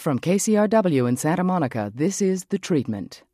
From KCRW in Santa Monica, this is The Treatment.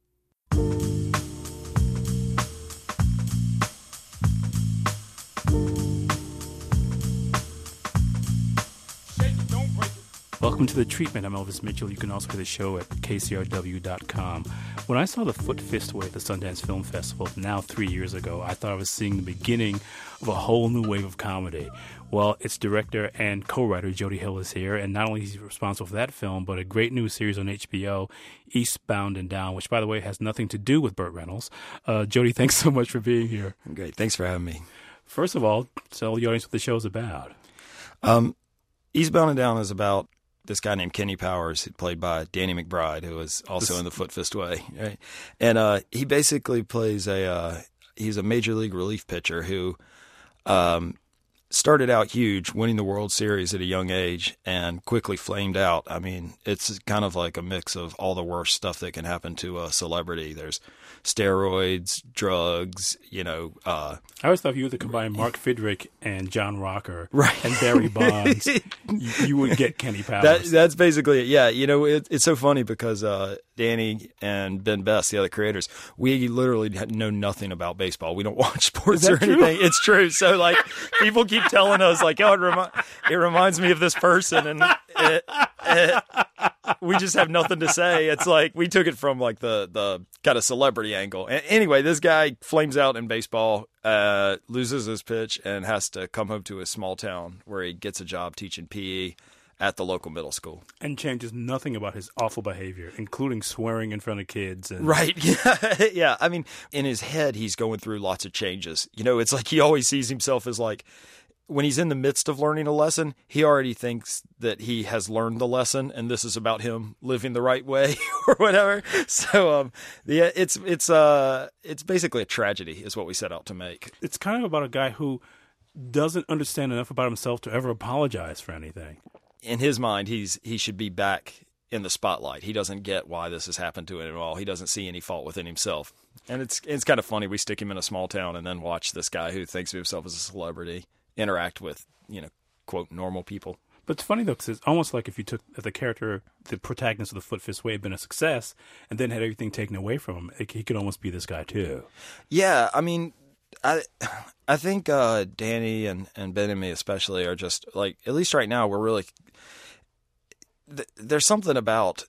Welcome to The Treatment. I'm Elvis Mitchell. You can also hear the show at kcrw.com. When I saw the Foot Fist Way at the Sundance Film Festival now 3 years ago, I thought I was seeing the beginning of a whole new wave of comedy. Well, its director and co-writer Jody Hill is here, and not only is he responsible for that film, but a great new series on HBO, Eastbound and Down, which, by the way, has nothing to do with Burt Reynolds. Jody, thanks so much for being here. Great. Thanks for having me. First of all, tell the audience what the show's about. Eastbound and Down is about this guy named Kenny Powers, played by Danny McBride, who is also in the Foot Fist Way. Right? And he basically plays he's a major league relief pitcher who started out huge, winning the World Series at a young age, and quickly flamed out. I mean, it's kind of like a mix of all the worst stuff that can happen to a celebrity. There's steroids, drugs, I always thought if you were to combine Mark Fidrick and John Rocker right. and Barry Bonds, you would get Kenny Powers. That's basically it. Yeah, it's so funny because Danny and Ben Best, the other creators, we literally know nothing about baseball. We don't watch sports or anything. True? It's true. So like people keep telling us like, oh, it reminds me of this person, and we just have nothing to say. It's like we took it from like the kind of celebrity angle. And anyway, this guy flames out in baseball, loses his pitch, and has to come home to his small town where he gets a job teaching PE at the local middle school. And changes nothing about his awful behavior, including swearing in front of kids. Right. Yeah. Yeah. I mean, in his head, he's going through lots of changes. It's like he always sees himself as like, when he's in the midst of learning a lesson, he already thinks that he has learned the lesson, and this is about him living the right way or whatever. So, yeah, it's basically a tragedy, is what we set out to make. It's kind of about a guy who doesn't understand enough about himself to ever apologize for anything. In his mind, he should be back in the spotlight. He doesn't get why this has happened to him at all. He doesn't see any fault within himself, and it's kind of funny. We stick him in a small town and then watch this guy who thinks of himself as a celebrity interact with, quote, normal people. But it's funny, though, because it's almost like if you took the character, the protagonist of the Foot Fist Way had been a success and then had everything taken away from him, he could almost be this guy, too. Yeah, I mean, I think Danny and Ben and me especially are just, like, at least right now, we're really... There's something about,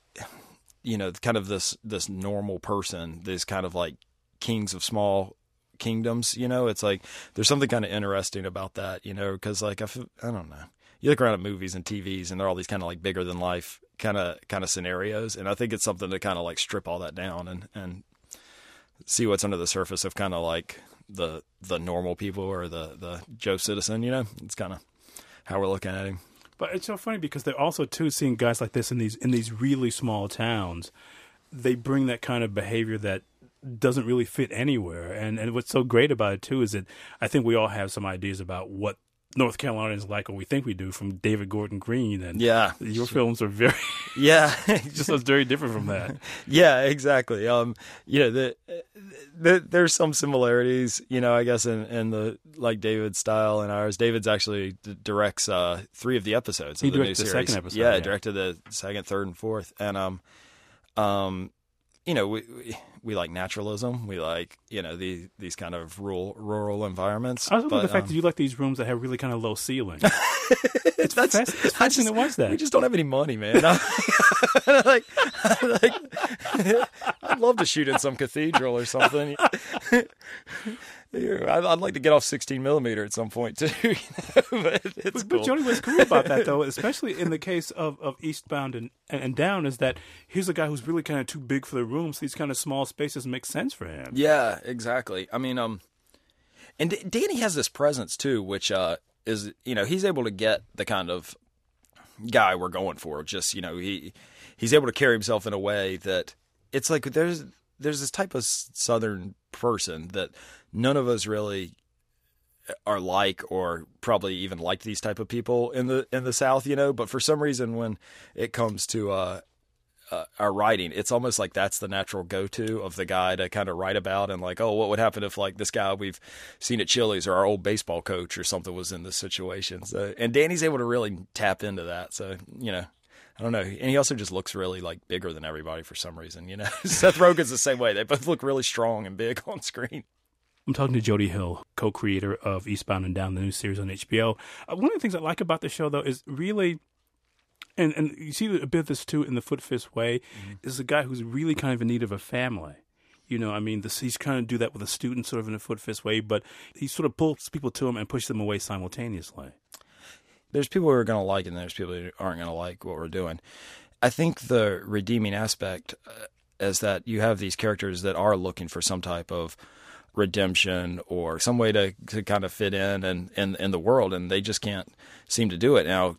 kind of this normal person, this kind of, like, kings of small kingdoms, it's like there's something kind of interesting about that, because like I don't know, you look around at movies and TVs and they're all these kind of like bigger than life kind of scenarios, and I think it's something to kind of like strip all that down and see what's under the surface of kind of like the normal people or the Joe citizen. It's kind of how we're looking at him. But it's so funny because they're also too seeing guys like this in these really small towns. They bring that kind of behavior that doesn't really fit anywhere. And what's so great about it, too, is that I think we all have some ideas about what North Carolina is like, or we think we do, from David Gordon Green. And yeah, your films are very... Yeah. just so very different from that. Yeah, exactly. There's some similarities, I guess, in the, like, David's style and ours. David's actually directs 3 of the episodes of the new series. He directed the second episode. Yeah, directed the second, third, and fourth. And, we like naturalism. We like, these kind of rural environments. I was looking at the fact that you like these rooms that have really kind of low ceiling. It's fascinating to watch that. We just don't have any money, man. I'd love to shoot in some cathedral or something. I'd like to get off 16 millimeter at some point too. But cool. Jody, what's cool about that though, especially in the case of Eastbound and Down, is that here's a guy who's really kind of too big for the room, so these kind of small spaces make sense for him. Yeah, exactly. I mean, and Danny has this presence too, which is, he's able to get the kind of guy we're going for. Just, he's able to carry himself in a way that it's like there's this type of Southern person that none of us really are like, or probably even like these type of people in the South, but for some reason when it comes to our writing, it's almost like that's the natural go-to of the guy to kind of write about, and like, oh, what would happen if like this guy we've seen at Chili's or our old baseball coach or something was in this situation. So, and Danny's able to really tap into that. So, I don't know. And he also just looks really like bigger than everybody for some reason. You know, Seth Rogen's the same way. They both look really strong and big on screen. I'm talking to Jody Hill, co-creator of Eastbound and Down, the new series on HBO. One of the things I like about the show, though, is really, and you see a bit of this too in the Foot Fist Way, is a guy who's really kind of in need of a family. You know, I mean, he's kind of do that with a student sort of in a Foot Fist Way, but he sort of pulls people to him and pushes them away simultaneously. There's people who are going to like it, and there's people who aren't going to like what we're doing. I think the redeeming aspect is that you have these characters that are looking for some type of redemption or some way to kind of fit in the world, and they just can't seem to do it. Now,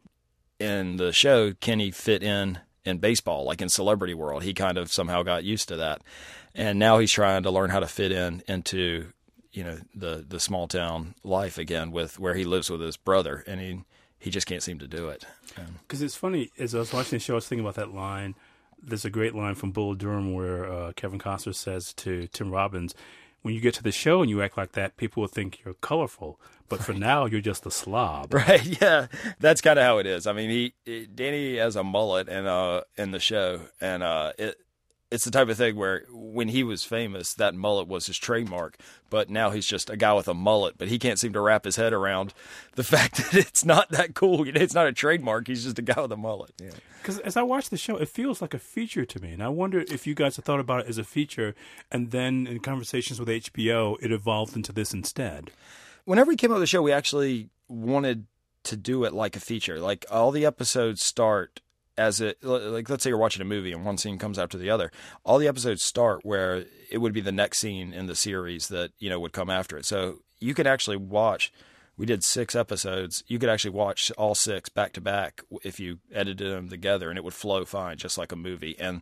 in the show, Kenny fit in baseball, like in Celebrity World. He kind of somehow got used to that. And now he's trying to learn how to fit into, you know, the small town life again with where he lives with his brother, and he just can't seem to do it. Because it's funny, as I was watching the show, I was thinking about that line. There's a great line from Bull Durham where Kevin Costner says to Tim Robbins, when you get to the show and you act like that, people will think you're colorful. But for now, you're just a slob. Right, yeah. That's kind of how it is. I mean, Danny has a mullet in the show, and it's the type of thing where when he was famous, that mullet was his trademark. But now he's just a guy with a mullet, but he can't seem to wrap his head around the fact that it's not that cool. You know, it's not a trademark. He's just a guy with a mullet. Because as I watch the show, it feels like a feature to me. And I wonder if you guys have thought about it as a feature, and then in conversations with HBO, it evolved into this instead. Whenever we came up with the show, we actually wanted to do it like a feature. Like, all the episodes start as like, let's say you're watching a movie and one scene comes after the other. All the episodes start where it would be the next scene in the series that, you know, would come after it. So you could actually watch, we did 6 episodes. You could actually watch all 6 back to back if you edited them together, and it would flow fine, just like a movie. And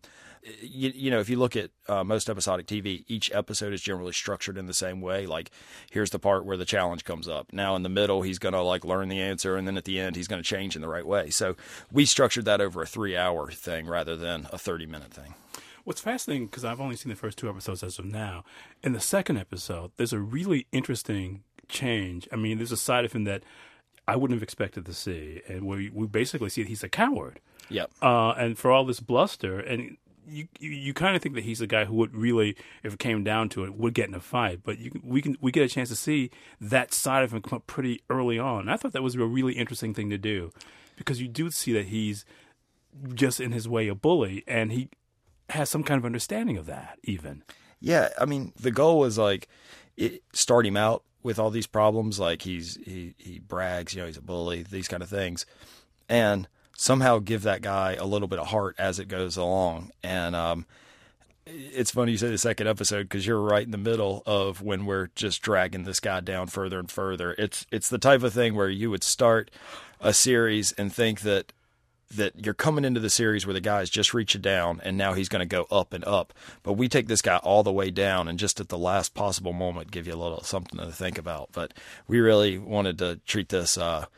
you know, if you look at most episodic TV, each episode is generally structured in the same way. Like, here's the part where the challenge comes up. Now in the middle, he's going to like learn the answer, and then at the end, he's going to change in the right way. So we structured that over a 3-hour thing rather than a 30-minute thing. What's fascinating, because I've only seen the first 2 episodes as of now, in the second episode, there's a really interesting change. I mean, there's a side of him that I wouldn't have expected to see, and we basically see that he's a coward. Yep. And for all this bluster, and you kind of think that he's a guy who would really, if it came down to it, would get in a fight. But we get a chance to see that side of him come up pretty early on. And I thought that was a really interesting thing to do, because you do see that he's just in his way a bully, and he has some kind of understanding of that even. Yeah, I mean, the goal was like start him out with all these problems, like he brags, you know, he's a bully, these kind of things, and somehow give that guy a little bit of heart as it goes along. And it's funny you say the second episode, because you're right in the middle of when we're just dragging this guy down further and further. It's the type of thing where you would start a series and think that you're coming into the series where the guy's just reaching down and now he's going to go up and up. But we take this guy all the way down and just at the last possible moment give you a little something to think about. But we really wanted to treat this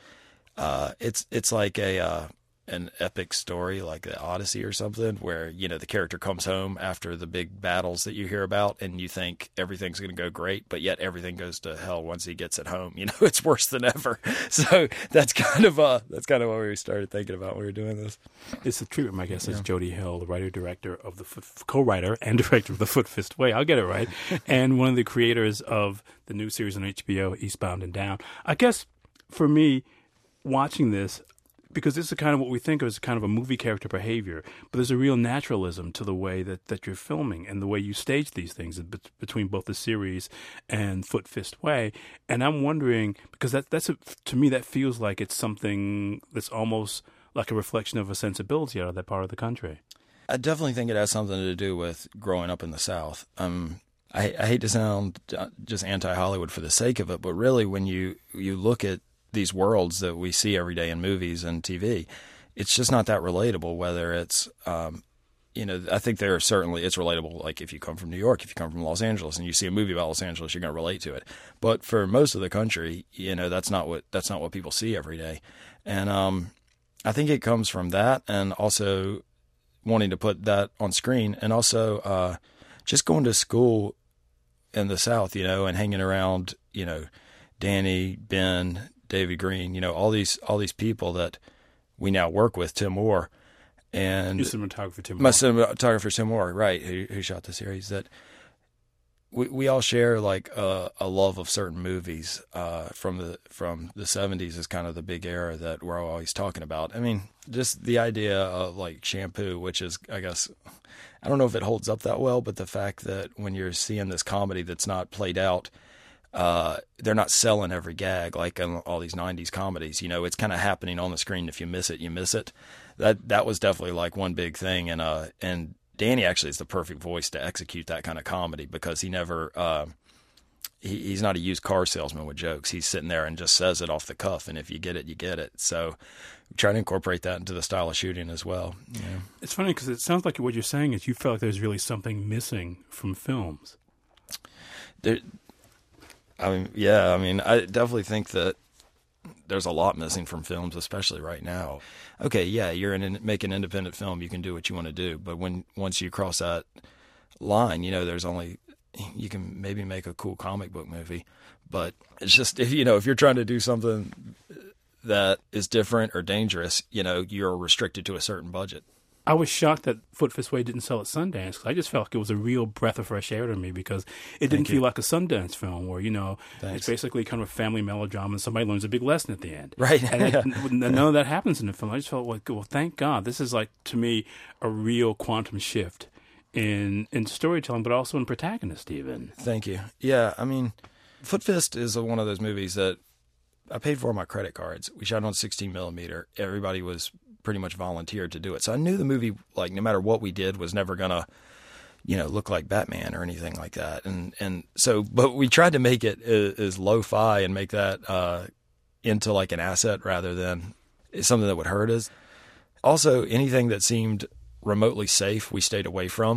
it's like an epic story, like the Odyssey or something, where, you know, the character comes home after the big battles that you hear about and you think everything's going to go great, but yet everything goes to hell once he gets at home. You know, it's worse than ever. So that's kind of what we started thinking about when we were doing this. It's the treatment. My guest is Jody Hill, the writer-director of co-writer and director of The Foot Fist Way. I'll get it right. And one of the creators of the new series on HBO, Eastbound and Down. I guess for me, watching this, because this is kind of what we think of as kind of a movie character behavior, but there's a real naturalism to the way that you're filming and the way you stage these things between both the series and Foot Fist Way. And I'm wondering, because to me, that feels like it's something that's almost like a reflection of a sensibility out of that part of the country. I definitely think it has something to do with growing up in the South. I hate to sound just anti-Hollywood for the sake of it, but really when you look at these worlds that we see every day in movies and TV, it's just not that relatable. Whether it's, you know, I think it's relatable. Like if you come from New York, if you come from Los Angeles and you see a movie about Los Angeles, you're going to relate to it. But for most of the country, you know, that's not what people see every day. And I think it comes from that, and also wanting to put that on screen, and also just going to school in the South, you know, and hanging around, you know, Danny, Ben, David Green, you know, all these people that we now work with, Tim Moore, and Your cinematographer Tim my Moore. cinematographer Tim Moore, right, who shot the series, that we all share like a love of certain movies from the 70s is kind of the big era that we're always talking about. I mean, just the idea of like Shampoo, which is, I guess, I don't know if it holds up that well, but the fact that when you're seeing this comedy that's not played out, they're not selling every gag like in all these 90s comedies. You know, it's kind of happening on the screen. If you miss it, you miss it. That was definitely like one big thing. And Danny actually is the perfect voice to execute that kind of comedy, because he never he's not a used car salesman with jokes. He's sitting there and just says it off the cuff, and if you get it, you get it. So we try to incorporate that into the style of shooting as well. Yeah. It's funny because it sounds like what you're saying is you felt like there's really something missing from films. I definitely think that there's a lot missing from films, especially right now. Okay, yeah, you're make an independent film, you can do what you want to do, but once you cross that line, you know, you can maybe make a cool comic book movie, but it's just, if you're trying to do something that is different or dangerous, you know, you're restricted to a certain budget. I was shocked that Foot Fist Way didn't sell at Sundance, because I just felt like it was a real breath of fresh air to me, because it didn't feel like a Sundance film where, it's basically kind of a family melodrama and somebody learns a big lesson at the end. Right. And none of that happens in the film. I just felt like, well, thank God. This is like, to me, a real quantum shift in storytelling, but also in protagonist even. Thank you. Yeah, I mean, Foot Fist is one of those movies that I paid for my credit cards. We shot on 16 millimeter. Everybody was pretty much volunteered to do it. So I knew the movie, like, no matter what we did, was never gonna, look like Batman or anything like that. And so, but we tried to make it as lo-fi and make that into like an asset rather than something that would hurt us. Also, anything that seemed remotely safe, we stayed away from.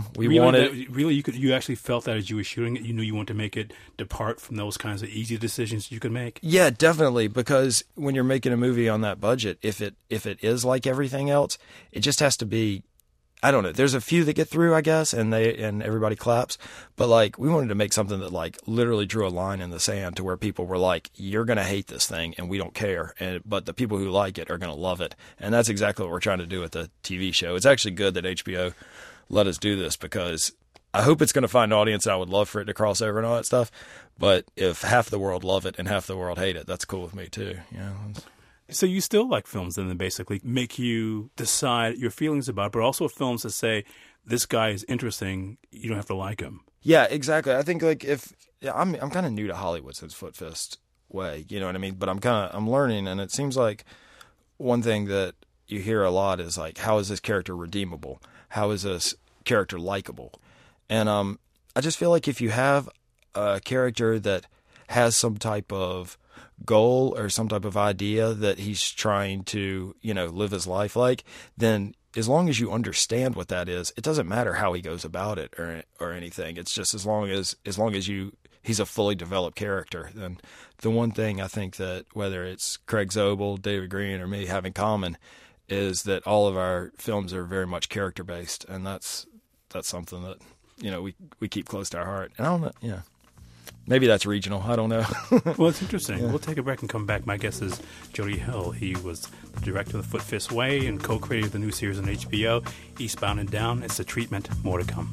You actually felt that as you were shooting it, you knew you wanted to make it depart from those kinds of easy decisions you could make? Yeah, definitely, because when you're making a movie on that budget, if it is like everything else, it just has to be, I don't know, there's a few that get through, I guess, and everybody claps, but like, we wanted to make something that like literally drew a line in the sand to where people were like, you're going to hate this thing and we don't care, but the people who like it are going to love it. And that's exactly what we're trying to do with the TV show. It's actually good that HBO let us do this, because I hope it's going to find an audience. I would love for it to cross over and all that stuff, but if half the world love it and half the world hate it, that's cool with me too. So you still like films then that basically make you decide your feelings about it, but also films that say, this guy is interesting, you don't have to like him. Yeah, exactly. I think like I'm kind of new to Hollywood since Foot Fist Way, you know what I mean? But I'm learning, and it seems like one thing that you hear a lot is like, how is this character redeemable? How is this character likable? And I just feel like if you have a character that has some type of goal or some type of idea that he's trying to, live his life like, then as long as you understand what that is, it doesn't matter how he goes about it or anything. It's just as long as he's a fully developed character. Then the one thing I think that whether it's Craig Zobel, David Green, or me have in common is that all of our films are very much character based, and that's something that we keep close to our heart. And I don't know, maybe that's regional. I don't know. Well, it's interesting. Yeah. We'll take a break and come back. My guest is Jody Hill. He was the director of The Foot Fist Way and co-creator of the new series on HBO, Eastbound and Down. It's The Treatment. More to come.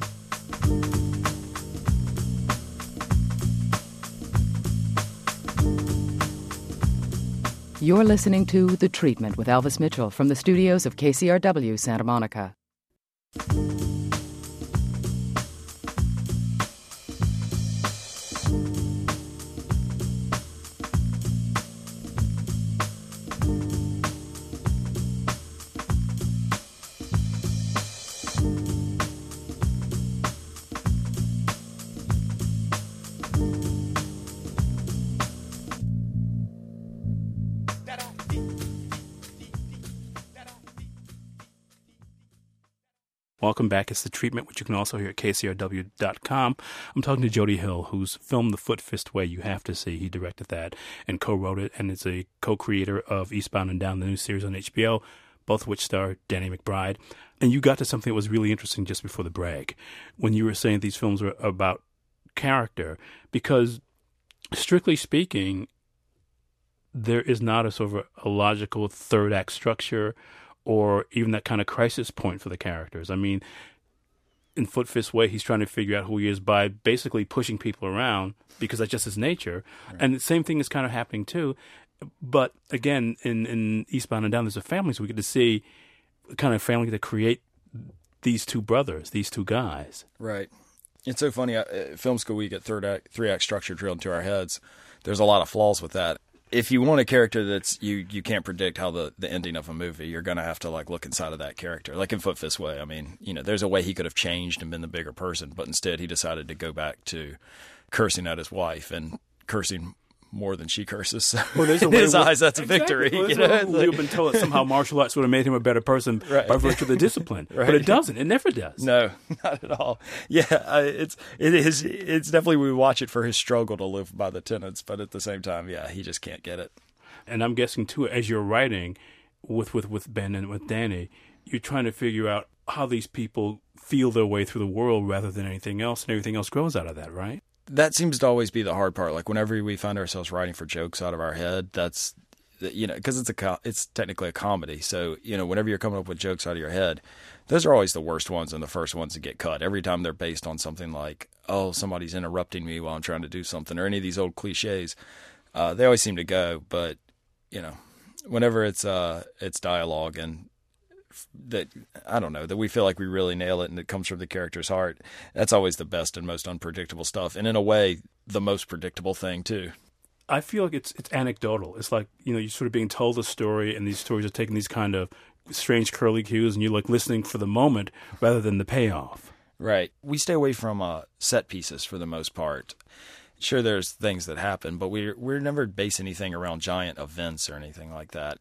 You're listening to The Treatment with Elvis Mitchell from the studios of KCRW Santa Monica. Welcome back. It's The Treatment, which you can also hear at KCRW.com. I'm talking to Jody Hill, who's filmed The Foot Fist Way. You have to see. He directed that and co-wrote it, and is a co-creator of Eastbound and Down, the new series on HBO, both of which star Danny McBride. And you got to something that was really interesting just before the break, when you were saying these films were about character, because strictly speaking, there is not a sort of a logical third act structure or even that kind of crisis point for the characters. I mean, in Foot Fist Way, he's trying to figure out who he is by basically pushing people around because that's just his nature. Right. And the same thing is kind of happening too. But again, in Eastbound and Down, there's a family, so we get to see the kind of family that create these two brothers, these two guys. Right. It's so funny. Film school, we get three-act structure drilled into our heads. There's a lot of flaws with that. If you want a character that's you can't predict how the ending of a movie, you're going to have to like look inside of that character. Like in Foot Fist Way, I mean, there's a way he could have changed and been the bigger person, but instead he decided to go back to cursing at his wife and cursing more than she curses. So well, in his eyes, that's a victory. Well, we've been told that somehow martial arts would have made him a better person by virtue of the discipline, but it doesn't. It never does. No, not at all. Yeah, it is. It's definitely we watch it for his struggle to live by the tenets, but at the same time, yeah, he just can't get it. And I'm guessing too, as you're writing with Ben and with Danny, you're trying to figure out how these people feel their way through the world rather than anything else, and everything else grows out of that, right? That seems to always be the hard part. Like whenever we find ourselves writing for jokes out of our head, that's, because it's technically a comedy. So, whenever you're coming up with jokes out of your head, those are always the worst ones and the first ones to get cut. Every time they're based on something like, oh, somebody's interrupting me while I'm trying to do something, or any of these old cliches, they always seem to go. But, whenever it's dialogue and that, I don't know, that we feel like we really nail it and it comes from the character's heart, that's always the best and most unpredictable stuff. And in a way, the most predictable thing too. I feel like it's anecdotal. It's like, you're sort of being told a story, and these stories are taking these kind of strange curly cues, and you're like listening for the moment rather than the payoff. Right. We stay away from set pieces for the most part. Sure, there's things that happen, but we're never base anything around giant events or anything like that.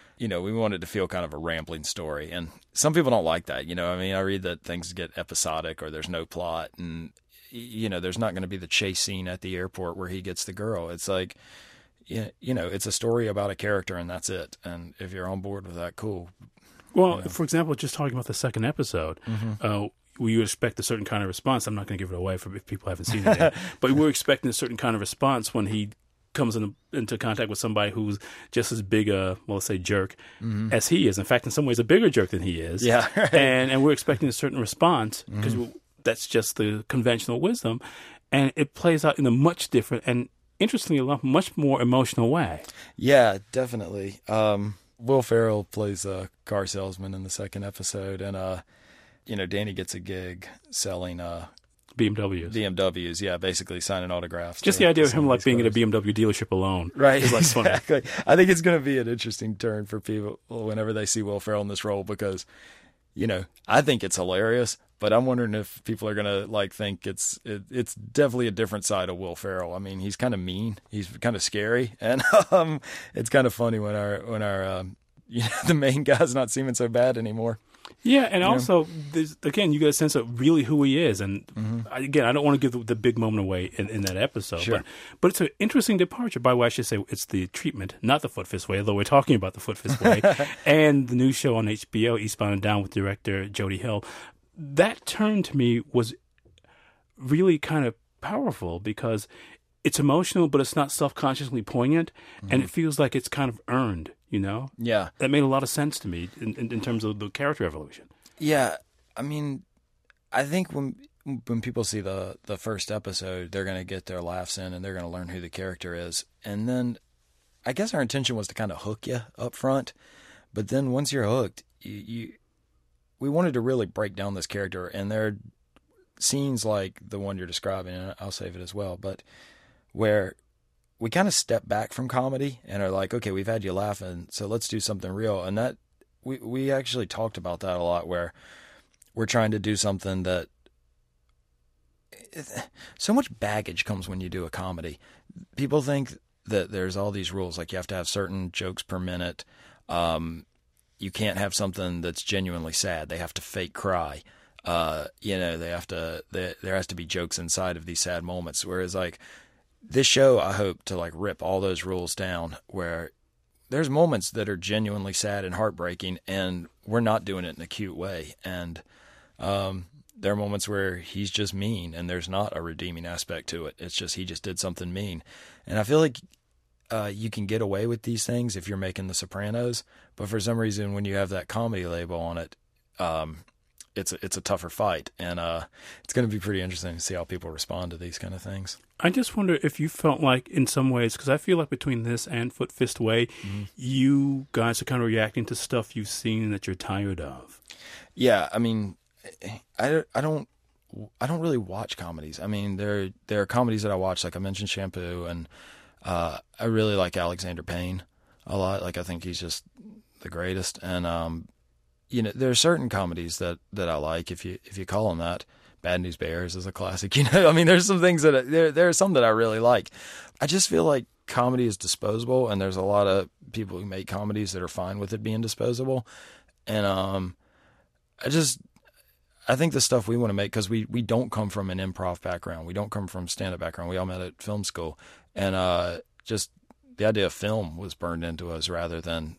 We want it to feel kind of a rambling story. And some people don't like that. I read that things get episodic or there's no plot. And, there's not going to be the chase scene at the airport where he gets the girl. It's like, it's a story about a character and that's it. And if you're on board with that, cool. Well, for example, just talking about the second episode, we expect a certain kind of response. I'm not going to give it away if people haven't seen it yet. But we're expecting a certain kind of response when he comes into contact with somebody who's just as big let's say jerk as he is. In fact, in some ways a bigger jerk than he is. Yeah. Right. And we're expecting a certain response because that's just the conventional wisdom. And it plays out in a much different and, interestingly enough, much more emotional way. Yeah, definitely. Will Ferrell plays a car salesman in the second episode, and Danny gets a gig selling BMWs, yeah, basically signing autographs. Just the idea of him like being at a BMW dealership alone, right? Is like exactly. Funny. I think it's going to be an interesting turn for people whenever they see Will Ferrell in this role because, I think it's hilarious, but I'm wondering if people are going to think it's definitely a different side of Will Ferrell. I mean, he's kind of mean, he's kind of scary, and it's kind of funny when our the main guy's not seeming so bad anymore. Yeah, and also, again, you get a sense of really who he is. And again, I don't want to give the big moment away in that episode. Sure. But it's an interesting departure. By the way, I should say it's the treatment, not the Foot Fist Way, although we're talking about the Foot Fist Way. And the new show on HBO, Eastbound and Down with director Jody Hill. That turn to me was really kind of powerful because it's emotional, but it's not self-consciously poignant. And it feels like it's kind of earned. Yeah. That made a lot of sense to me in terms of the character evolution. Yeah. I mean, I think when people see the first episode, they're going to get their laughs in and they're going to learn who the character is. And then I guess our intention was to kind of hook you up front. But then once you're hooked, we wanted to really break down this character. And there are scenes like the one you're describing, and I'll save it as well, but where we kind of step back from comedy and are like, okay, we've had you laughing, so let's do something real. And that we actually talked about that a lot, where we're trying to do something that so much baggage comes when you do a comedy. People think that there's all these rules, like you have to have certain jokes per minute. You can't have something that's genuinely sad. They have to fake cry. There has to be jokes inside of these sad moments. Whereas this show, I hope to rip all those rules down, where there's moments that are genuinely sad and heartbreaking, and we're not doing it in a cute way. And there are moments where he's just mean, and there's not a redeeming aspect to it. It's just he just did something mean. And I feel like you can get away with these things if you're making The Sopranos, but for some reason, when you have that comedy label on it, it's a tougher fight, and it's going to be pretty interesting to see how people respond to these kind of things. I just wonder if you felt like, in some ways, because I feel like between this and Foot Fist Way, you guys are kind of reacting to stuff you've seen that you're tired of. Yeah, I mean, I don't really watch comedies. I mean, there are comedies that I watch, like I mentioned Shampoo, and I really like Alexander Payne a lot. Like, I think he's just the greatest. And you know, there are certain comedies that I like, if you call them that. Bad News Bears is a classic. You know, I mean, there's some things that there are some that I really like. I just feel like comedy is disposable, and there's a lot of people who make comedies that are fine with it being disposable. And I think the stuff we want to make, because we don't come from an improv background, we don't come from stand-up background. We all met at film school, and just the idea of film was burned into us rather than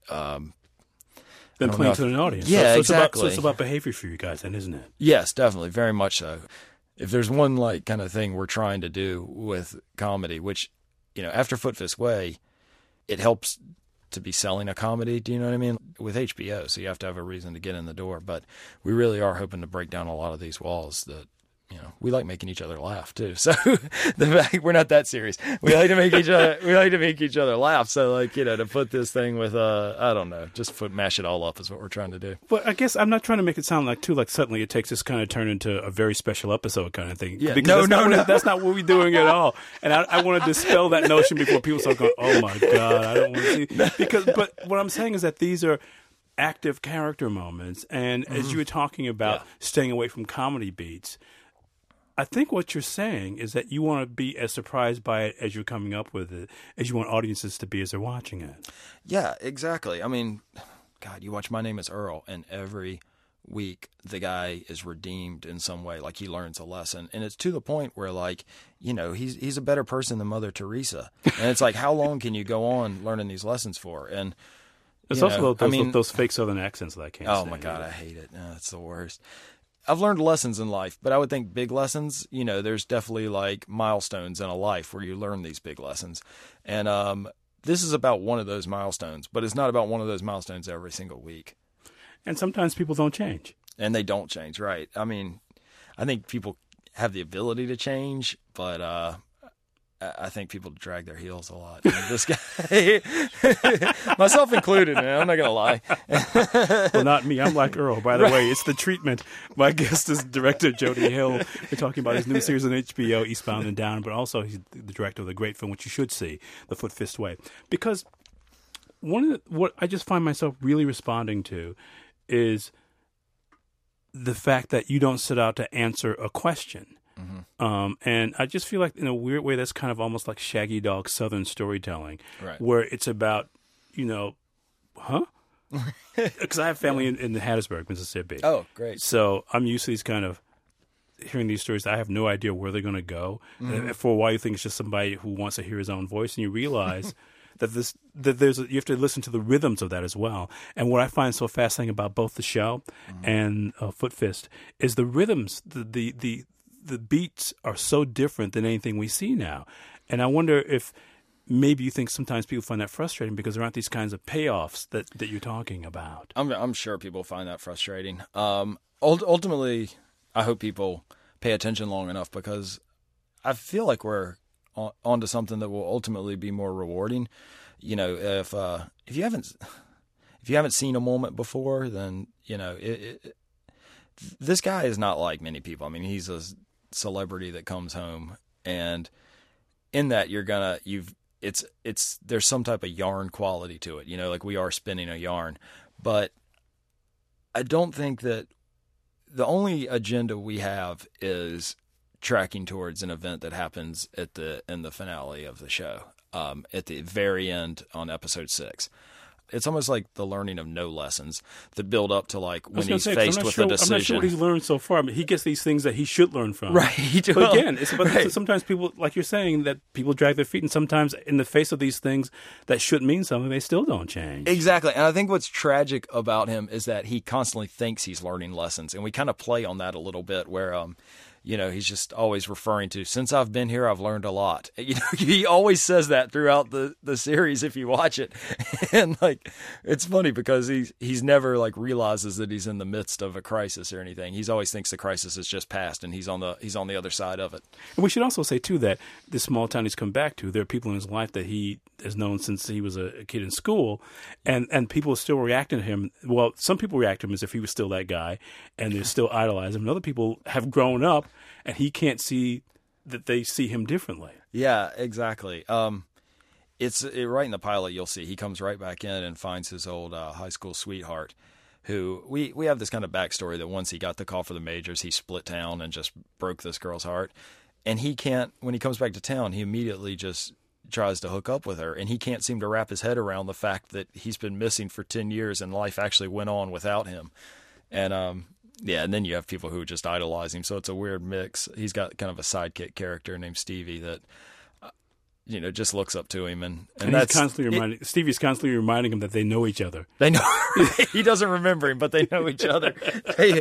playing to an audience. Yeah, so exactly. It's about behavior for you guys, then, isn't it? Yes, definitely, very much so. If there's one like kind of thing we're trying to do with comedy, which, you know, after Foot Fist Way, it helps to be selling a comedy. Do you know what I mean? With HBO, so you have to have a reason to get in the door. But we really are hoping to break down a lot of these walls that, you know, we like making each other laugh too. So the fact we're not that serious. We like to make each other laugh. So, like, you know, to put this thing with I don't know, just mash it all up is what we're trying to do. But I guess I'm not trying to make it sound like suddenly it takes this kind of turn into a very special episode kind of thing. Yeah, because no. That's not what we're doing at all. And I want to dispel that notion before people start going, oh my God, I don't want to see. But what I'm saying is that these are active character moments. And as you were talking about staying away from comedy beats, I think what you're saying is that you want to be as surprised by it as you're coming up with it as you want audiences to be as they're watching it. Yeah, exactly. I mean, God, you watch My Name is Earl, and every week the guy is redeemed in some way, like he learns a lesson. And it's to the point where, like, you know, he's a better person than Mother Teresa. And it's like, how long can you go on learning these lessons for? And there's also those fake Southern accents that I can't stand. Oh, my God, I hate it. No, it's the worst. I've learned lessons in life, but I would think big lessons, you know, there's definitely like milestones in a life where you learn these big lessons. And this is about one of those milestones, but it's not about one of those milestones every single week. And sometimes people don't change. And they don't change, right? I mean, I think people have the ability to change, but I think people drag their heels a lot. And this guy, myself included, man, I'm not going to lie. Well, not me. I'm like Earl, by the way. It's The Treatment. My guest is director Jody Hill. We're talking about his new series on HBO, Eastbound and Down, but also he's the director of the great film, which you should see, The Foot Fist Way. Because what I just find myself really responding to is the fact that you don't set out to answer a question. And I just feel like, in a weird way, that's kind of almost like Shaggy Dog Southern storytelling, right, where it's about, you know, because I have family in Hattiesburg, Mississippi. Oh, great. So I'm used to these kind of hearing these stories. I have no idea where they're going to go. And for a while, you think it's just somebody who wants to hear his own voice, and you realize that you have to listen to the rhythms of that as well. And what I find so fascinating about both the show and Foot Fist is the rhythms, the beats are so different than anything we see now. And I wonder if maybe you think sometimes people find that frustrating because there aren't these kinds of payoffs that you're talking about. I'm sure people find that frustrating. Ultimately, I hope people pay attention long enough, because I feel like we're onto something that will ultimately be more rewarding. You know, if you haven't seen a moment before, then, you know, this guy is not like many people. I mean, he's a celebrity that comes home, and in that there's some type of yarn quality to it, you know, like we are spinning a yarn. But I don't think that the only agenda we have is tracking towards an event that happens in the finale of the show, at the very end on episode 6. It's almost like the learning of no lessons that build up to, like, when he's faced with a decision. I'm not sure what he's learned so far. I mean, he gets these things that he should learn from. Right. But again, sometimes people, like you're saying, that people drag their feet, and sometimes in the face of these things that should mean something, they still don't change. Exactly. And I think what's tragic about him is that he constantly thinks he's learning lessons. And we kind of play on that a little bit, where he's just always referring to, since I've been here, I've learned a lot. He always says that throughout the series if you watch it. And like, it's funny because he's never like realizes that he's in the midst of a crisis or anything. He's always thinks the crisis is just past and he's on the other side of it. And we should also say too that this small town he's come back to, there are people in his life that he has known since he was a kid in school, and people are still reacting to him. Well, some people react to him as if he was still that guy, and they still idolize him. And other people have grown up, and he can't see that they see him differently. Yeah, exactly. It's right in the pilot. You'll see he comes right back in and finds his old high school sweetheart, who we have this kind of backstory that once he got the call for the majors, he split town and just broke this girl's heart. And he can't. When he comes back to town, he immediately just tries to hook up with her, and he can't seem to wrap his head around the fact that he's been missing for 10 years and life actually went on without him. And and then you have people who just idolize him, so it's a weird mix. He's got kind of a sidekick character named Stevie that just looks up to him, and that's he's constantly Stevie's constantly reminding him that they know each other. They know he doesn't remember him, but they know each other. They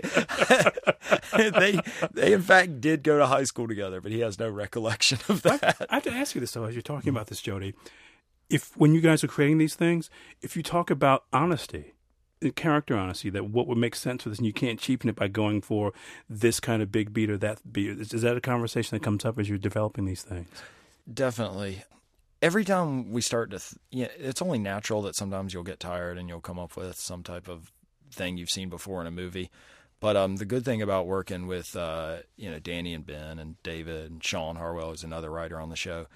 in fact did go to high school together, but he has no recollection of that. I have to ask you this though, as you're talking about this, Jody. When you guys are creating these things, if you talk about honesty, character honesty, that what would make sense for this, and you can't cheapen it by going for this kind of big beat or that beat, is that a conversation that comes up as you're developing these things? Definitely. Every time we start to, it's only natural that sometimes you'll get tired and you'll come up with some type of thing you've seen before in a movie. But the good thing about working with, Danny and Ben and David and Sean Harwell is another writer on the show,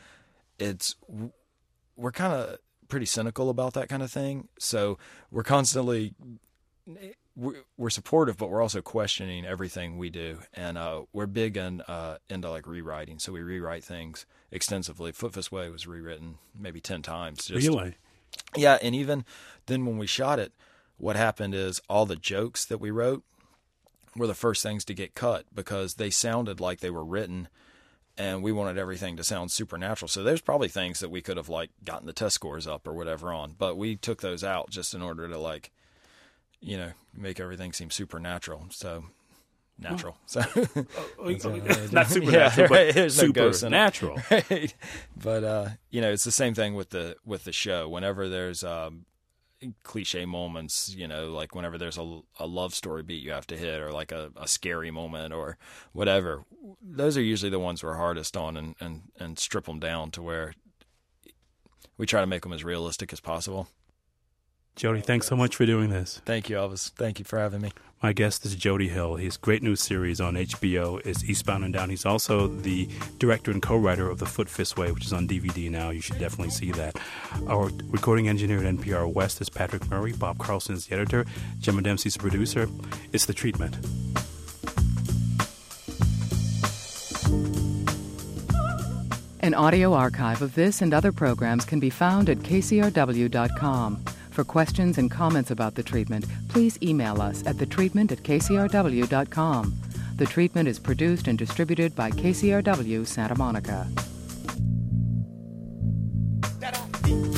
we're kind of pretty cynical about that kind of thing. So we're constantly, we're supportive, but we're also questioning everything we do. And we're big into like rewriting. So we rewrite things extensively. Foot Fist Way was rewritten maybe 10 times. Really? Yeah. And even then when we shot it, what happened is all the jokes that we wrote were the first things to get cut because they sounded like they were written and we wanted everything to sound supernatural. So there's probably things that we could have like gotten the test scores up or whatever on, but we took those out just in order to like, make everything seem supernatural. So natural. So not supernatural, but there's supernatural. No right? But it's the same thing with the show. Whenever there's cliche moments, like whenever there's a love story beat you have to hit, or like a scary moment or whatever, those are usually the ones we're hardest on and strip them down to where we try to make them as realistic as possible. Jody, thanks so much for doing this. Thank you, Elvis. Thank you for having me. My guest is Jody Hill. His great new series on HBO is Eastbound and Down. He's also the director and co-writer of The Foot Fist Way, which is on DVD now. You should definitely see that. Our recording engineer at NPR West is Patrick Murray. Bob Carlson is the editor. Gemma Dempsey's the producer. It's The Treatment. An audio archive of this and other programs can be found at kcrw.com. For questions and comments about The Treatment, please email us at thetreatment@kcrw.com. The Treatment is produced and distributed by KCRW Santa Monica.